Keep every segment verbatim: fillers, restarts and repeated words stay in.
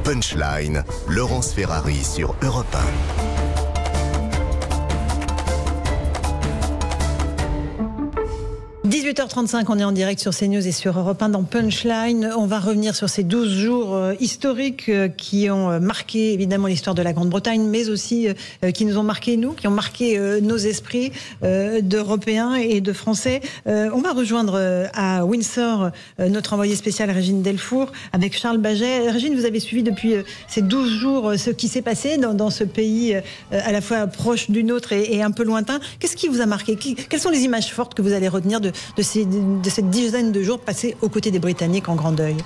Punchline, Laurence Ferrari sur Europe un. dix-huit heures trente-cinq, on est en direct sur CNews et sur Europe un dans Punchline. On va revenir sur ces douze jours historiques qui ont marqué évidemment l'histoire de la Grande-Bretagne, mais aussi qui nous ont marqué nous, qui ont marqué nos esprits d'Européens et de Français. On va rejoindre à Windsor notre envoyé spécial Régine Delfour avec Charles Baget. Régine, vous avez suivi depuis ces douze jours ce qui s'est passé dans, dans ce pays à la fois proche du nôtre et, et un peu lointain. Qu'est-ce qui vous a marqué? Quelles sont les images fortes que vous allez retenir de De, ces, de cette dizaine de jours passés aux côtés des Britanniques en grand deuil?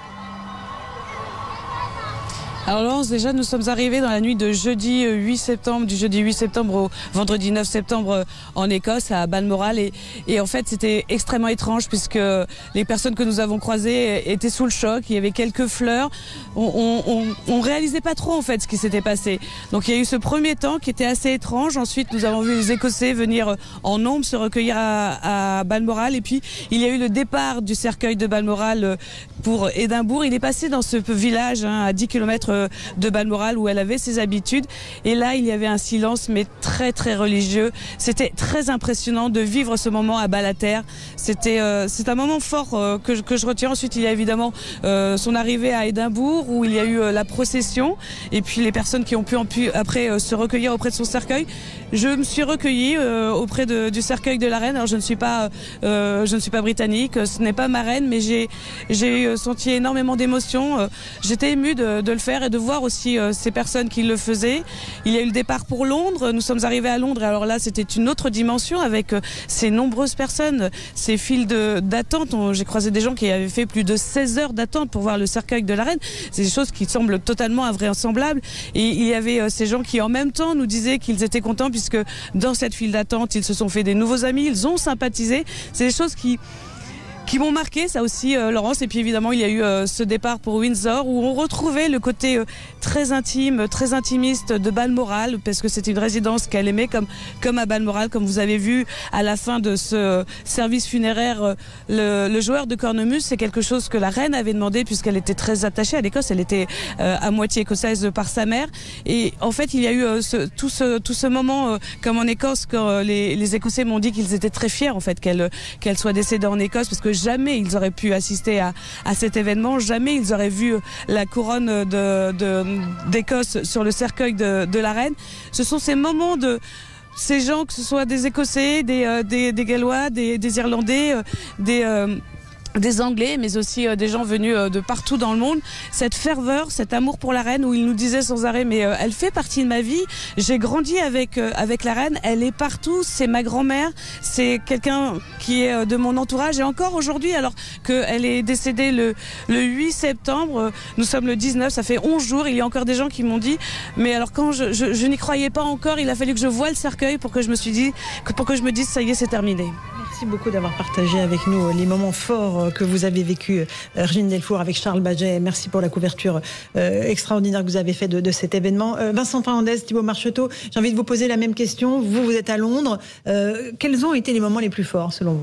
Alors Laurence, déjà nous sommes arrivés dans la nuit de jeudi huit septembre, du jeudi huit septembre au vendredi neuf septembre en Écosse, à Balmoral. Et, et en fait c'était extrêmement étrange puisque les personnes que nous avons croisées étaient sous le choc, il y avait quelques fleurs. On, on, on, on réalisait pas trop en fait ce qui s'était passé. Donc il y a eu ce premier temps qui était assez étrange. Ensuite nous avons vu les Écossais venir en nombre se recueillir à, à Balmoral. Et puis il y a eu le départ du cercueil de Balmoral pour Édimbourg. Il est passé dans ce village hein, à dix kilomètres de Balmoral où elle avait ses habitudes, et là il y avait un silence mais très très religieux. C'était très impressionnant de vivre ce moment à Ballater. C'était euh, c'est un moment fort euh, que, je, que je retiens. Ensuite il y a évidemment euh, son arrivée à Édimbourg où il y a eu euh, la procession et puis les personnes qui ont pu, pu après euh, se recueillir auprès de son cercueil. Je me suis recueillie euh, auprès de, du cercueil de la reine. Alors je ne suis pas euh, je ne suis pas britannique, ce n'est pas ma reine, mais j'ai j'ai senti énormément d'émotions. J'étais émue de, de le faire et de voir aussi euh, ces personnes qui le faisaient. Il y a eu le départ pour Londres. Nous sommes arrivés à Londres et alors là c'était une autre dimension avec euh, ces nombreuses personnes, ces files de, d'attente. J'ai croisé des gens qui avaient fait plus de seize heures d'attente pour voir le cercueil de la reine. C'est des choses qui semblent totalement invraisemblables. Et il y avait euh, ces gens qui en même temps nous disaient qu'ils étaient contents puisque dans cette file d'attente ils se sont fait des nouveaux amis, ils ont sympathisé. C'est des choses qui qui m'ont marqué, ça aussi, euh, Laurence. Et puis évidemment, il y a eu euh, ce départ pour Windsor où on retrouvait le côté euh, très intime, très intimiste de Balmoral, parce que c'était une résidence qu'elle aimait, comme, comme à Balmoral, comme vous avez vu à la fin de ce euh, service funéraire, euh, le, le joueur de cornemuse, c'est quelque chose que la reine avait demandé puisqu'elle était très attachée à l'Écosse. Elle était euh, à moitié écossaise par sa mère. Et en fait, il y a eu euh, ce, tout, ce, tout ce moment, euh, comme en Écosse, quand euh, les, les Écossais m'ont dit qu'ils étaient très fiers en fait qu'elle qu'elle soit décédée en Écosse, parce que jamais ils auraient pu assister à, à cet événement, jamais ils auraient vu la couronne de, de, d'Écosse sur le cercueil de, de la reine. Ce sont ces moments de ces gens, que ce soit des Écossais, des, euh, des, des Gallois, des, des Irlandais, euh, des... Euh, des Anglais, mais aussi euh, des gens venus euh, de partout dans le monde, cette ferveur, cet amour pour la reine, où ils nous disaient sans arrêt, mais euh, elle fait partie de ma vie, j'ai grandi avec euh, avec la reine, elle est partout, c'est ma grand-mère, c'est quelqu'un qui est euh, de mon entourage, et encore aujourd'hui, alors qu'elle est décédée le, le huit septembre, euh, nous sommes le dix-neuf, ça fait onze jours, il y a encore des gens qui m'ont dit, mais alors quand je, je, je n'y croyais pas encore, il a fallu que je voie le cercueil pour que je me suis dit, pour que je me dise, ça y est, c'est terminé. Merci beaucoup d'avoir partagé avec nous les moments forts que vous avez vécu, Régine Delfour, avec Charles Baget. Merci pour la couverture euh, extraordinaire que vous avez faite de, de cet événement. Euh, Vincent Fernandez, Thibaut Marcheteau, j'ai envie de vous poser la même question. Vous, vous êtes à Londres. Euh, quels ont été les moments les plus forts, selon vous ?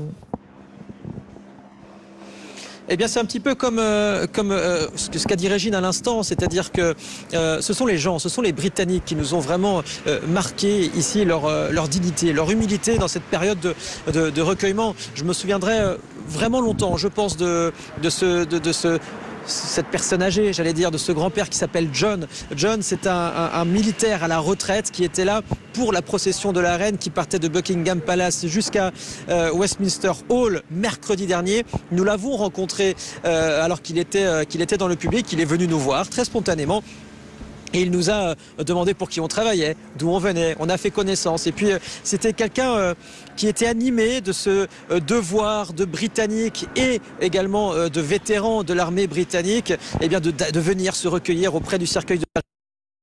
Eh bien, c'est un petit peu comme, euh, comme euh, ce qu'a dit Régine à l'instant, c'est-à-dire que euh, ce sont les gens, ce sont les Britanniques qui nous ont vraiment euh, marqué ici leur, euh, leur dignité, leur humilité dans cette période de, de, de recueillement. Je me souviendrai euh, vraiment longtemps, je pense, de, de ce... De, de ce cette personne âgée, j'allais dire, de ce grand-père qui s'appelle John. John, c'est un, un, un militaire à la retraite qui était là pour la procession de la reine qui partait de Buckingham Palace jusqu'à euh, Westminster Hall mercredi dernier. Nous l'avons rencontré euh, alors qu'il était, euh, qu'il était dans le public. Il est venu nous voir très spontanément. Et il nous a demandé pour qui on travaillait, d'où on venait, on a fait connaissance. Et puis c'était quelqu'un qui était animé de ce devoir de Britannique et également de vétérans de l'armée britannique, eh bien de, de venir se recueillir auprès du cercueil de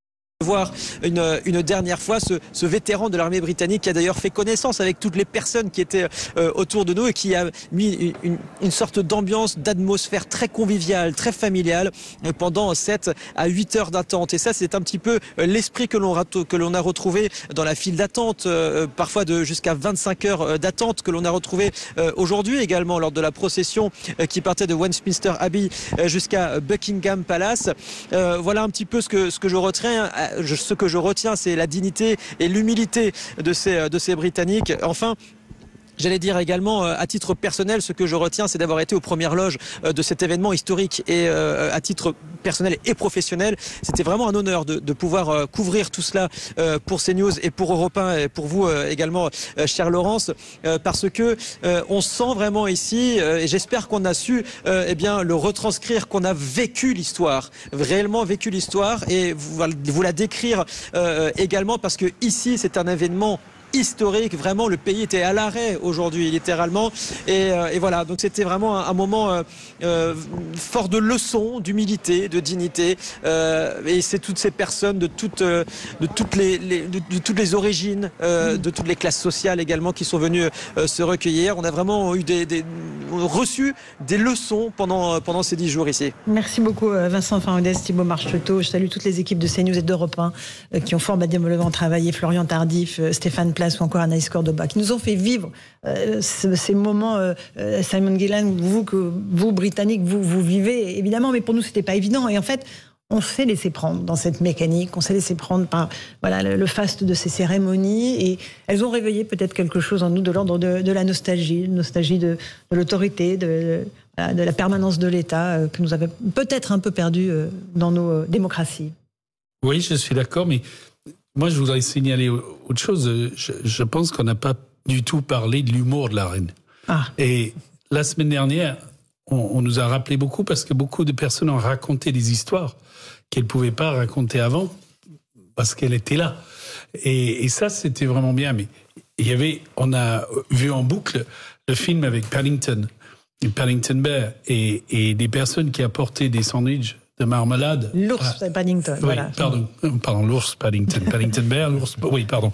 voir une, une dernière fois ce, ce vétéran de l'armée britannique qui a d'ailleurs fait connaissance avec toutes les personnes qui étaient euh, autour de nous et qui a mis une, une sorte d'ambiance, d'atmosphère très conviviale, très familiale pendant sept à huit heures d'attente. Et ça, c'est un petit peu l'esprit que l'on que l'on a retrouvé dans la file d'attente, euh, parfois de jusqu'à vingt-cinq heures d'attente que l'on a retrouvé euh, aujourd'hui également lors de la procession euh, qui partait de Westminster Abbey euh, jusqu'à Buckingham Palace. Euh, voilà un petit peu ce que, ce que je retiens. Ce que je retiens, c'est la dignité et l'humilité de ces, de ces Britanniques. Enfin, j'allais dire également, à titre personnel, ce que je retiens, c'est d'avoir été aux premières loges de cet événement historique. Et à titre personnel et professionnel, c'était vraiment un honneur de, de pouvoir couvrir tout cela pour CNews et pour Europe un et pour vous également, chère Laurence, parce que on sent vraiment ici, et j'espère qu'on a su eh bien, le retranscrire, qu'on a vécu l'histoire, réellement vécu l'histoire, et vous, vous la décrire également, parce que ici, c'est un événement historique, vraiment le pays était à l'arrêt aujourd'hui littéralement et, euh, et voilà, donc c'était vraiment un, un moment euh, euh, fort de leçons, d'humilité, de dignité euh, et c'est toutes ces personnes de toutes, euh, de toutes, les, les, de, de toutes les origines, euh, de toutes les classes sociales également qui sont venues euh, se recueillir. On a vraiment eu des, des, reçu des leçons pendant, pendant ces dix jours ici. Merci beaucoup Vincent Fernandez, Thibaut Marcheteau. Je salue toutes les équipes de CNews et d'Europe un euh, qui ont formidablement travaillé, Florian Tardif, euh, Stéphane Place ou encore Anaïs Cordoba, qui nous ont fait vivre euh, ces moments. Euh, Simon Gillan, vous, que vous, Britanniques, vous, vous vivez, évidemment, mais pour nous, c'était pas évident. Et en fait, on s'est laissé prendre dans cette mécanique, on s'est laissé prendre par voilà, le, le faste de ces cérémonies, et elles ont réveillé peut-être quelque chose en nous de l'ordre de, de la nostalgie, nostalgie de, de l'autorité, de, de, de la permanence de l'État, euh, que nous avons peut-être un peu perdu euh, dans nos euh, démocraties. Oui, je suis d'accord, mais moi, je voudrais signaler autre chose. Je, je pense qu'on n'a pas du tout parlé de l'humour de la reine. Ah. Et la semaine dernière, on, on nous a rappelé beaucoup parce que beaucoup de personnes ont raconté des histoires qu'elles ne pouvaient pas raconter avant parce qu'elle était là. Et, et ça, c'était vraiment bien. Mais il y avait, on a vu en boucle le film avec Paddington, Paddington Bear, et, et des personnes qui apportaient des sandwichs de marmelade. L'ours ah, Paddington. Oui, voilà. pardon, pardon, l'ours Paddington, Paddington Bear, l'ours. Oui, pardon.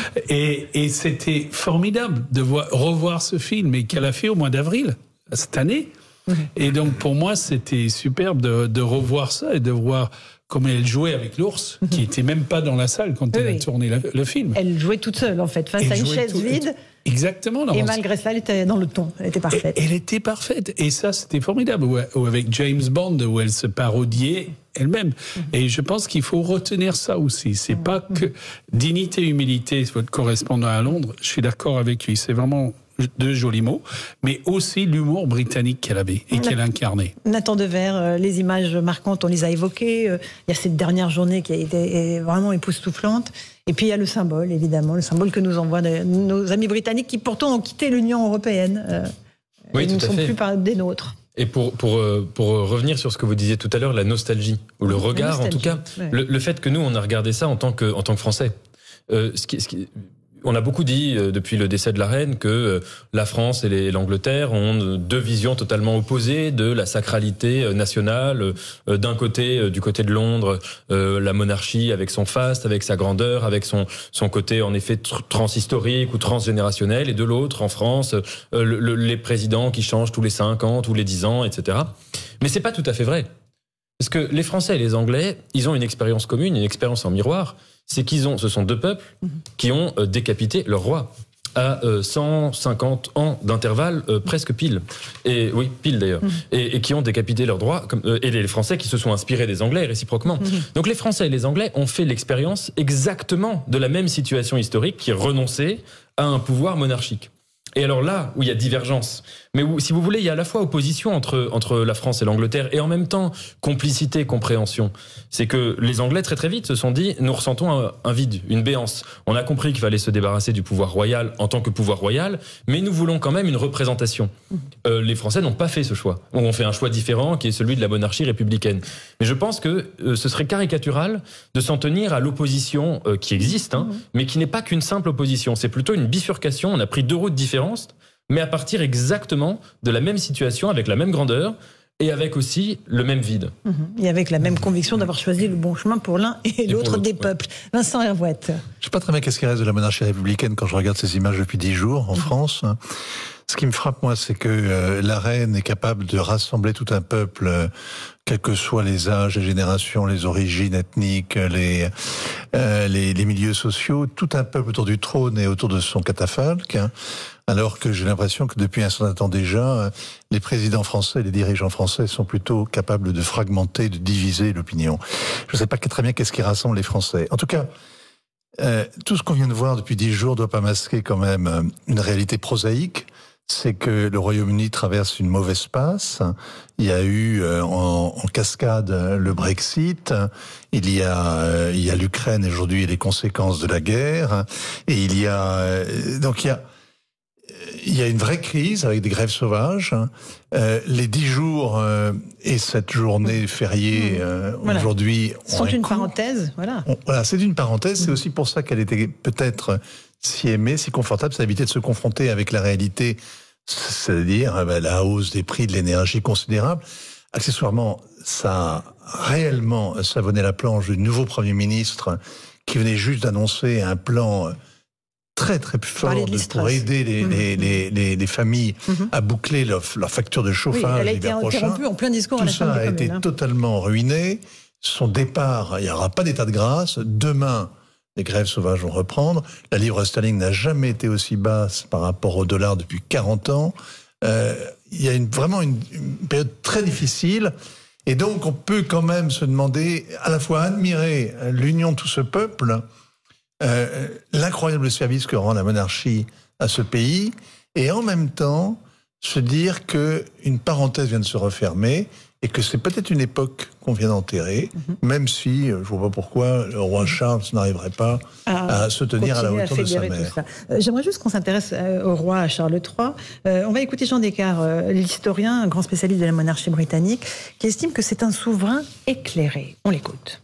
Et, et c'était formidable de voir, revoir ce film, et qu'elle a fait au mois d'avril cette année. Mm-hmm. Et donc pour moi, c'était superbe de, de revoir ça et de voir comment elle jouait avec l'ours, mm-hmm. qui était même pas dans la salle quand oui, elle a oui. tourné la, le film. Elle jouait toute seule en fait, face elle à une chaise tout, vide. Exactement. Et malgré ça, elle était dans le ton. Elle était parfaite. Elle était parfaite. Et ça, c'était formidable. Ou avec James Bond, où elle se parodiait elle-même. Mm-hmm. Et je pense qu'il faut retenir ça aussi. C'est mm-hmm. pas que dignité, humilité, votre correspondant à Londres. Je suis d'accord avec lui. C'est vraiment deux jolis mots, mais aussi l'humour britannique qu'elle avait et qu'elle incarnait. Nathan Dever, les images marquantes, on les a évoquées. Il y a cette dernière journée qui a été vraiment époustouflante. Et puis il y a le symbole, évidemment, le symbole que nous envoient nos amis britanniques qui pourtant ont quitté l'Union européenne. Euh, oui, ils ne sont fait. plus des nôtres. Et pour, pour, pour revenir sur ce que vous disiez tout à l'heure, la nostalgie, ou le regard en tout cas, ouais. le, le fait que nous, on a regardé ça en tant que, en tant que Français. Euh, ce qui, ce qui, on a beaucoup dit euh, depuis le décès de la reine que euh, la France et les, l'Angleterre ont deux visions totalement opposées de la sacralité euh, nationale. Euh, d'un côté, euh, du côté de Londres, euh, la monarchie avec son faste, avec sa grandeur, avec son son côté en effet tr- transhistorique ou transgénérationnel, et de l'autre, en France, euh, le, le, les présidents qui changent tous les cinq ans, tous les dix ans, et cetera. Mais c'est pas tout à fait vrai, parce que les Français et les Anglais, ils ont une expérience commune, une expérience en miroir. C'est qu'ils ont, ce sont deux peuples qui ont euh, décapité leur roi à euh, cent cinquante ans d'intervalle, euh, presque pile. Et oui, pile d'ailleurs. Mmh. Et, et qui ont décapité leurs droits, comme, euh, et les Français qui se sont inspirés des Anglais réciproquement. Mmh. Donc les Français et les Anglais ont fait l'expérience exactement de la même situation historique, qui renonçait à un pouvoir monarchique. Et alors là où il y a divergence, mais où, si vous voulez, il y a à la fois opposition entre, entre la France et l'Angleterre, et en même temps complicité, compréhension. C'est que les Anglais, très très vite, se sont dit, nous ressentons un, un vide, une béance. On a compris qu'il fallait se débarrasser du pouvoir royal en tant que pouvoir royal, mais nous voulons quand même une représentation. Euh, les Français n'ont pas fait ce choix. On fait un choix différent, qui est celui de la monarchie républicaine. Mais je pense que euh, ce serait caricatural de s'en tenir à l'opposition euh, qui existe, hein, mais qui n'est pas qu'une simple opposition. C'est plutôt une bifurcation. On a pris deux routes différentes, mais à partir exactement de la même situation, avec la même grandeur, et avec aussi le même vide. Mmh. Et avec la même conviction d'avoir choisi le bon chemin pour l'un et, et l'autre des ouais. peuples. Vincent Hervouette. Je ne sais pas très bien qu'est-ce qui reste de la monarchie républicaine quand je regarde ces images depuis dix jours en mmh. France. Ce qui me frappe, moi, c'est que euh, la reine est capable de rassembler tout un peuple, euh, quels que soient les âges, les générations, les origines ethniques, les, euh, les, les milieux sociaux, tout un peuple autour du trône et autour de son catafalque. Hein, alors que j'ai l'impression que depuis un certain temps déjà, les présidents français, les dirigeants français sont plutôt capables de fragmenter, de diviser l'opinion. Je ne sais pas très bien qu'est-ce qui rassemble les Français. En tout cas, euh, tout ce qu'on vient de voir depuis dix jours ne doit pas masquer quand même une réalité prosaïque. C'est que le Royaume-Uni traverse une mauvaise passe. Il y a eu euh, en, en cascade le Brexit, il y a euh, il y a l'Ukraine aujourd'hui et les conséquences de la guerre, et il y a euh, donc il y a il y a une vraie crise avec des grèves sauvages. Euh, les dix jours euh, et cette journée fériée euh, voilà. aujourd'hui sont une parenthèse. Voilà. On, voilà, c'est une parenthèse. C'est aussi pour ça qu'elle était peut-être si aimée, si confortable, ça évitait de se confronter avec la réalité, c'est-à-dire ben, la hausse des prix de l'énergie considérable. Accessoirement, ça a réellement savonné la planche du nouveau Premier ministre qui venait juste d'annoncer un plan très très fort de, pour aider les, mmh. les, les, les, les familles mmh. à boucler leur, leur facture de chauffage. Oui, elle a été interrompue en plein discours Tout à la ça a été hein. totalement ruiné. Son départ, il n'y aura pas d'état de grâce. Demain, les grèves sauvages vont reprendre. La livre sterling n'a jamais été aussi basse par rapport au dollar depuis quarante ans. Euh, il y a une, vraiment une, une période très difficile. Et donc, on peut quand même se demander, à la fois admirer l'union de tout ce peuple, euh, l'incroyable service que rend la monarchie à ce pays, et en même temps, se dire qu'une parenthèse vient de se refermer, et que c'est peut-être une époque qu'on vient d'enterrer, mmh. même si, je ne vois pas pourquoi, le roi Charles n'arriverait pas à, à se tenir à la hauteur de sa mère. Euh, J'aimerais juste qu'on s'intéresse euh, au roi Charles trois. Euh, on va écouter Jean Descartes, euh, l'historien, un grand spécialiste de la monarchie britannique, qui estime que c'est un souverain éclairé. On l'écoute.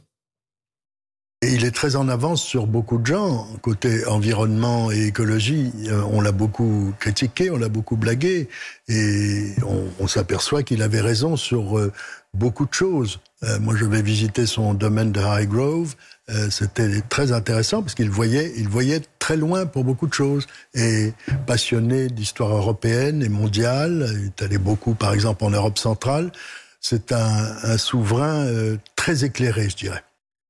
Et il est très en avance sur beaucoup de gens, côté environnement et écologie. On l'a beaucoup critiqué, on l'a beaucoup blagué, et on, on s'aperçoit qu'il avait raison sur euh, beaucoup de choses. Euh, moi, je vais visiter son domaine de Highgrove. Euh, c'était très intéressant parce qu'il voyait, il voyait très loin pour beaucoup de choses. Et passionné d'histoire européenne et mondiale, il est allé beaucoup, par exemple, en Europe centrale. C'est un, un souverain euh, très éclairé, je dirais.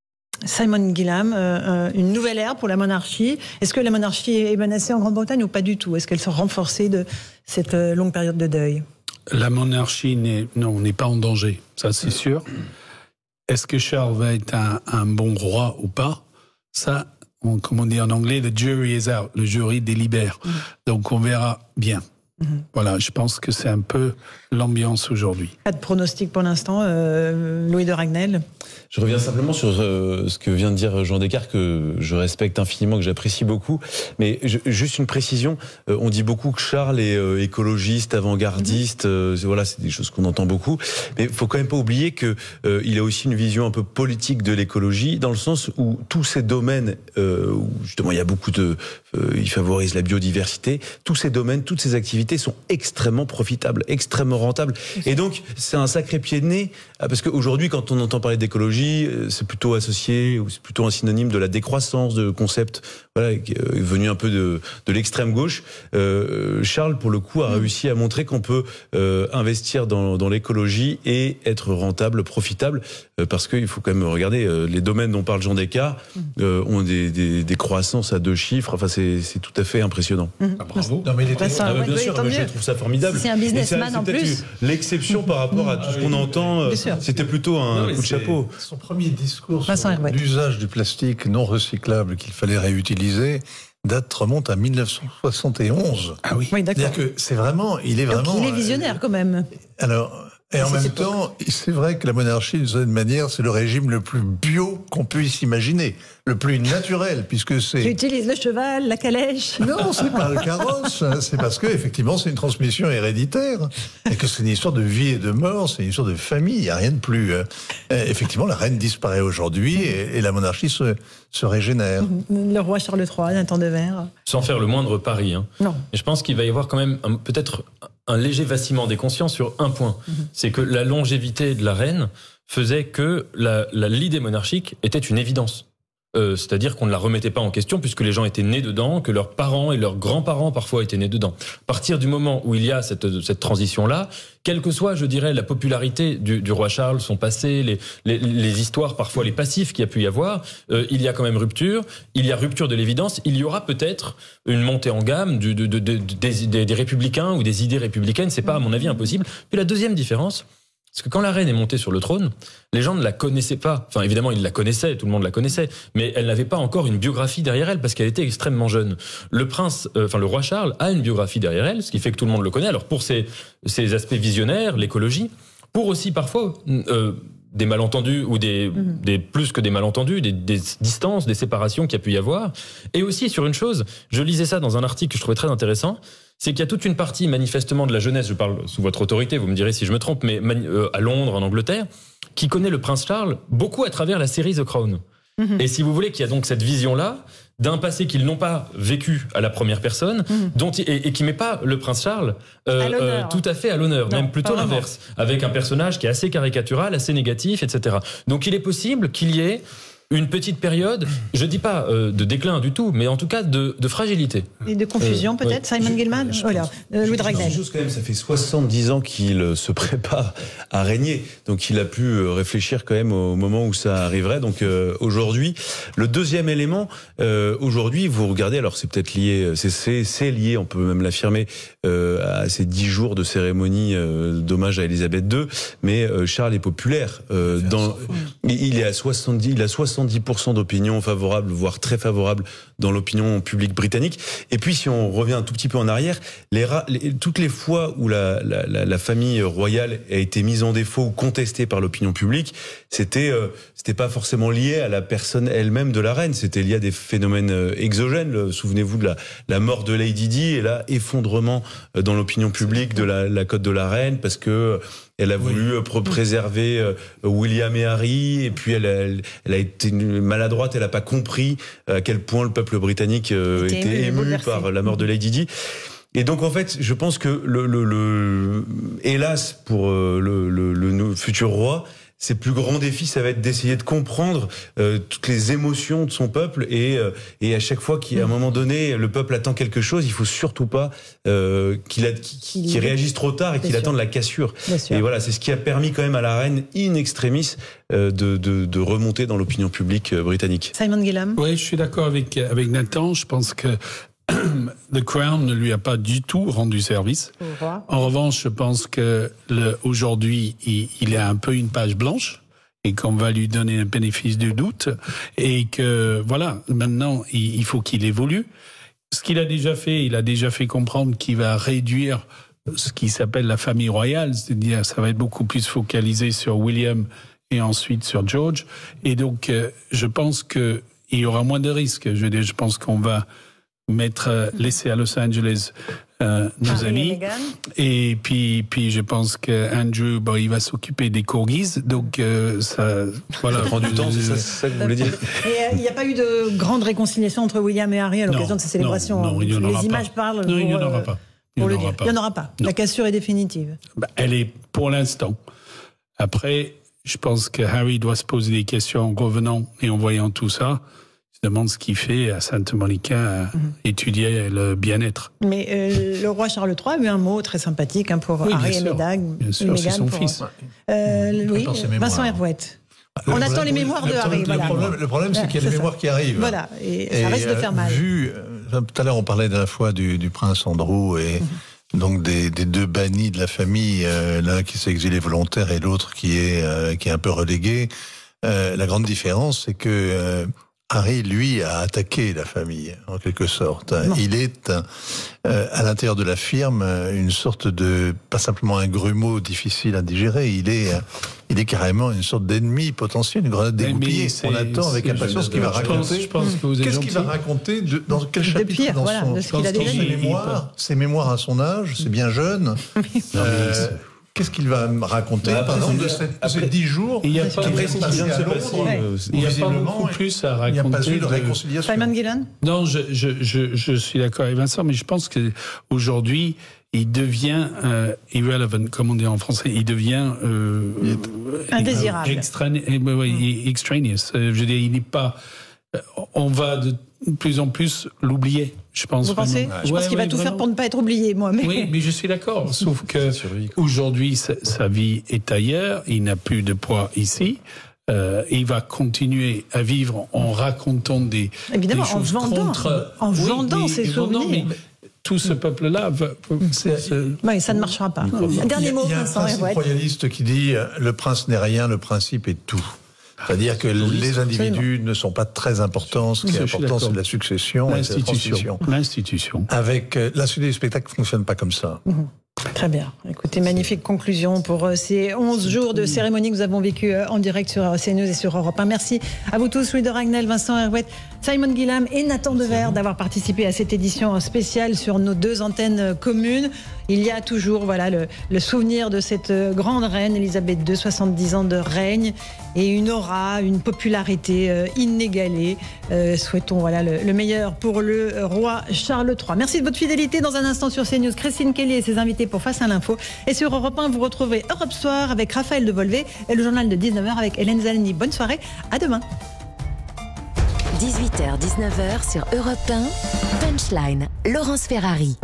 Simon Gillam, euh, une nouvelle ère pour la monarchie. Est-ce que la monarchie est menacée en Grande-Bretagne ou pas du tout? Est-ce qu'elle sera renforcée de cette longue période de deuil? La monarchie n'est, non, n'est pas en danger, ça c'est sûr. Est-ce que Charles va être un, un bon roi ou pas? Ça, on, comme on dit en anglais, the jury is out, le jury délibère. Mmh. Donc on verra bien. Mmh. Voilà, je pense que c'est un peu l'ambiance aujourd'hui. Pas de pronostic pour l'instant, euh, Louis de Ragnel. Je reviens simplement sur euh, ce que vient de dire Jean Descartes, que je respecte infiniment, que j'apprécie beaucoup. Mais je, juste une précision, euh, on dit beaucoup que Charles est euh, écologiste, avant-gardiste, euh, voilà, c'est des choses qu'on entend beaucoup. Mais il faut quand même pas oublier que euh, il a aussi une vision un peu politique de l'écologie, dans le sens où tous ces domaines, euh, où justement il y a beaucoup de, euh, il favorise la biodiversité, tous ces domaines, toutes ces activités sont extrêmement profitables, extrêmement rentables. Et donc c'est un sacré pied de nez, parce qu'aujourd'hui quand on entend parler d'écologie, c'est plutôt associé, ou c'est plutôt un synonyme de la décroissance, de concept, voilà, qui est venu un peu de, de l'extrême gauche. Euh, Charles, pour le coup, a réussi à montrer qu'on peut euh, investir dans, dans l'écologie et être rentable, profitable, euh, parce qu'il faut quand même regarder, euh, les domaines dont parle Jean Descartes euh, ont des, des, des croissances à deux chiffres, enfin c'est, c'est tout à fait impressionnant. Mmh. Ah, bravo. Non, mais il était... ah, bah, bien oui, sûr, bah, je trouve ça formidable. C'est un businessman en plus. L'exception par rapport à tout ce qu'on entend, c'était plutôt un non, coup de chapeau. Son premier discours sur l'usage du plastique non recyclable qu'il fallait réutiliser date remonte à mille neuf cent soixante et onze. Ah oui, oui d'accord. C'est-à-dire que c'est vraiment, il est vraiment. Donc il est visionnaire euh, quand même. Alors. Et en même époque. temps, c'est vrai que la monarchie, d'une certaine manière, c'est le régime le plus bio qu'on puisse imaginer, le plus naturel, puisque c'est... Tu utilises le cheval, la calèche? Non, c'est pas le carrosse, c'est parce que effectivement, c'est une transmission héréditaire, et que c'est une histoire de vie et de mort, c'est une histoire de famille, il n'y a rien de plus... Euh, effectivement, la reine disparaît aujourd'hui, et, et la monarchie se, se régénère. Le roi Charles trois, Nathan Devers. Sans faire le moindre pari. Hein. Non. Et je pense qu'il va y avoir quand même un, peut-être... un léger vacillement des consciences sur un point. Mmh. C'est que la longévité de la reine faisait que la, la, l'idée monarchique était une évidence. Euh, c'est-à-dire qu'on ne la remettait pas en question puisque les gens étaient nés dedans, que leurs parents et leurs grands-parents parfois étaient nés dedans. À partir du moment où il y a cette, cette transition-là, quelle que soit, je dirais, la popularité du, du roi Charles, son passé, les, les, les histoires, parfois les passifs qu'il y a pu y avoir, euh, il y a quand même rupture, il y a rupture de l'évidence, il y aura peut-être une montée en gamme du, de, de, de, des, des, des républicains ou des idées républicaines, c'est pas à mon avis impossible. Puis la deuxième différence, parce que quand la reine est montée sur le trône, les gens ne la connaissaient pas. Enfin, évidemment, ils la connaissaient, tout le monde la connaissait, mais elle n'avait pas encore une biographie derrière elle parce qu'elle était extrêmement jeune. Le prince, euh, enfin le roi Charles a une biographie derrière elle, ce qui fait que tout le monde le connaît. Alors pour ses, ses aspects visionnaires, l'écologie, pour aussi parfois euh, des malentendus ou des, mmh. des plus que des malentendus, des, des distances, des séparations qu'il y a pu y avoir. Et aussi sur une chose, je lisais ça dans un article que je trouvais très intéressant. C'est qu'il y a toute une partie manifestement de la jeunesse, je parle sous votre autorité, vous me direz si je me trompe, mais euh, à Londres, en Angleterre, qui connaît le prince Charles beaucoup à travers la série The Crown. Mmh. Et si vous voulez qu'il y a donc cette vision-là d'un passé qu'ils n'ont pas vécu à la première personne, mmh. dont, et, et qui met pas le prince Charles euh, euh, tout à fait à l'honneur, non, même plutôt l'inverse, avec un personnage qui est assez caricatural, assez négatif, et cetera. Donc il est possible qu'il y ait une petite période, je dis pas euh, de déclin du tout, mais en tout cas de, de fragilité. Et de confusion euh, peut-être, ouais. Simon Gilman. Oh là, euh, Louis Dragnel. Juste quand même, ça fait soixante-dix ans qu'il se prépare à régner, donc il a pu réfléchir quand même au moment où ça arriverait. Donc euh, aujourd'hui, le deuxième élément, euh, aujourd'hui, vous regardez, alors c'est peut-être lié, c'est, c'est, c'est lié, on peut même l'affirmer, euh, à ces dix jours de cérémonie euh, d'hommage à Élisabeth deux, mais euh, Charles est populaire. Euh, dans, il est à soixante-dix, il a soixante dix pour cent d'opinion favorable, voire très favorable dans l'opinion publique britannique. Et puis, si on revient un tout petit peu en arrière, les, les, toutes les fois où la, la, la, la famille royale a été mise en défaut ou contestée par l'opinion publique, c'était euh, c'était pas forcément lié à la personne elle-même de la reine, c'était lié à des phénomènes exogènes. Souvenez-vous de la, la mort de Lady Di et là, effondrement dans l'opinion publique de la, la cote de la reine parce que elle a voulu oui. préserver William et Harry, et puis elle a, elle a été maladroite, elle n'a pas compris à quel point le peuple britannique était, était ému, ému par la mort de Lady Di. Et donc en fait, je pense que le, le, le hélas pour le, le, le futur roi, ses plus grands défis, ça va être d'essayer de comprendre euh, toutes les émotions de son peuple et euh, et à chaque fois qu'à un moment donné le peuple attend quelque chose, il faut surtout pas euh, qu'il, a, qu'il, qu'il réagisse trop tard et qu'il attende la cassure. Et voilà, c'est ce qui a permis quand même à la reine in extremis euh, de, de de remonter dans l'opinion publique britannique. Simon Gillam. Oui, je suis d'accord avec avec Nathan. Je pense que The Crown ne lui a pas du tout rendu service. En revanche, je pense que le, aujourd'hui, il, il a un peu une page blanche et qu'on va lui donner un bénéfice du doute et que voilà, maintenant, il, il faut qu'il évolue. Ce qu'il a déjà fait, il a déjà fait comprendre qu'il va réduire ce qui s'appelle la famille royale, c'est-à-dire ça va être beaucoup plus focalisé sur William et ensuite sur George. Et donc, euh, je pense que il y aura moins de risques. Je veux dire, je pense qu'on va mettre, laisser à Los Angeles euh, nos Harry amis. Et, et puis, puis je pense que Andrew, bon, il va s'occuper des corgis, donc euh, ça, voilà. Ça prend du temps, c'est ça, c'est ça que vous voulez dire. Et il n'y a pas eu de grande réconciliation entre William et Harry à l'occasion non, de ces célébrations. Non, non, il y en aura Les images pas. parlent. Non, pour, il n'y en aura pas. Il n'y en, en aura pas. Non. La cassure est définitive. Bah, elle est pour l'instant. Après, je pense que Harry doit se poser des questions en revenant et en voyant tout ça. Il se demande ce qu'il fait à Santa Monica, à mm-hmm. étudier le bien-être. Mais euh, le roi Charles trois a eu un mot très sympathique hein, pour oui, Harry et Meghan. Bien sûr, c'est son pour, fils. Euh, mmh. Oui, Vincent Hervouette. On problème, attend les mémoires de Harry. Le voilà. problème, le problème c'est qu'il y a des mémoires qui arrivent. Voilà, et, et ça risque de faire mal. Vu, tout à l'heure, on parlait à la fois du, du prince Andrew et mm-hmm. donc des, des deux bannis de la famille, euh, l'un qui s'est exilé volontaire et l'autre qui est euh, qui est un peu relégué. Euh, la grande différence, c'est que euh, Harry, lui, a attaqué la famille, en quelque sorte. Non. Il est, euh, à l'intérieur de la firme, une sorte de, pas simplement un grumeau difficile à digérer, il est, il est carrément une sorte d'ennemi potentiel, une grenade dégoupillée. On attend avec impatience ce qu'il va raconter. Je pense que vous êtes Qu'est-ce qu'il va raconter de, dans quel chapitre pire, dans voilà, son, de ce qu'il a déjà ses mémoires, ses mémoires à son âge, c'est bien jeune. euh, Qu'est-ce qu'il va me raconter bah, pendant de ces dix jours? Il n'y a pas, après, beaucoup, plus, ouais. il y a pas beaucoup plus à raconter. Il n'y a pas eu de réconciliation. Simon Gillan? Non, je, je, je, je suis d'accord avec Vincent, mais je pense qu'aujourd'hui, il devient euh, irrelevant, comme on dit en français, il devient euh, indésirable, extra, extraneous. Je veux dire, il n'est pas. On va de plus en plus l'oublier, je pense. Vous pensez? Ouais, Je pense qu'il ouais, va tout vraiment. faire pour ne pas être oublié, moi. Mais... Oui, mais je suis d'accord. Sauf que aujourd'hui, sa, sa vie est ailleurs. Il n'a plus de poids ici. Euh, il va continuer à vivre en racontant des, Évidemment, des choses en vendant, contre... en oui, vendant mais, ses mais souvenirs. Vendant, mais tout ce peuple-là, c'est, c'est... Oui, ça ne marchera pas. Dernier mot, il y a un Vincent principe Hervouet. royaliste qui dit euh, le prince n'est rien, le principe est tout. C'est-à-dire que les individus ne sont pas très importants. Ce qui est important, c'est la succession et la transmission. L'institution. Avec euh, la suite du spectacle ne fonctionne pas comme ça. Mmh. Très bien. Écoutez, magnifique conclusion pour ces onze jours de cérémonie que nous avons vécu en direct sur CNews et sur Europe un. Merci à vous tous, Louis de Ragnel, Vincent Hervouet, Simon Guillam et Nathan Dever d'avoir participé à cette édition spéciale sur nos deux antennes communes. Il y a toujours voilà, le, le souvenir de cette grande reine, Elisabeth deux, soixante-dix ans de règne et une aura, une popularité euh, inégalée. Euh, souhaitons voilà, le, le meilleur pour le roi Charles trois. Merci de votre fidélité. Dans un instant sur CNews, Christine Kelly et ses invités pour Face à l'info. Et sur Europe un, vous retrouverez Europe Soir avec Raphaël Devolvé et le journal de dix-neuf heures avec Hélène Zalny. Bonne soirée, à demain. dix-huit heures dix-neuf heures sur Europe un, Punchline, Laurence Ferrari.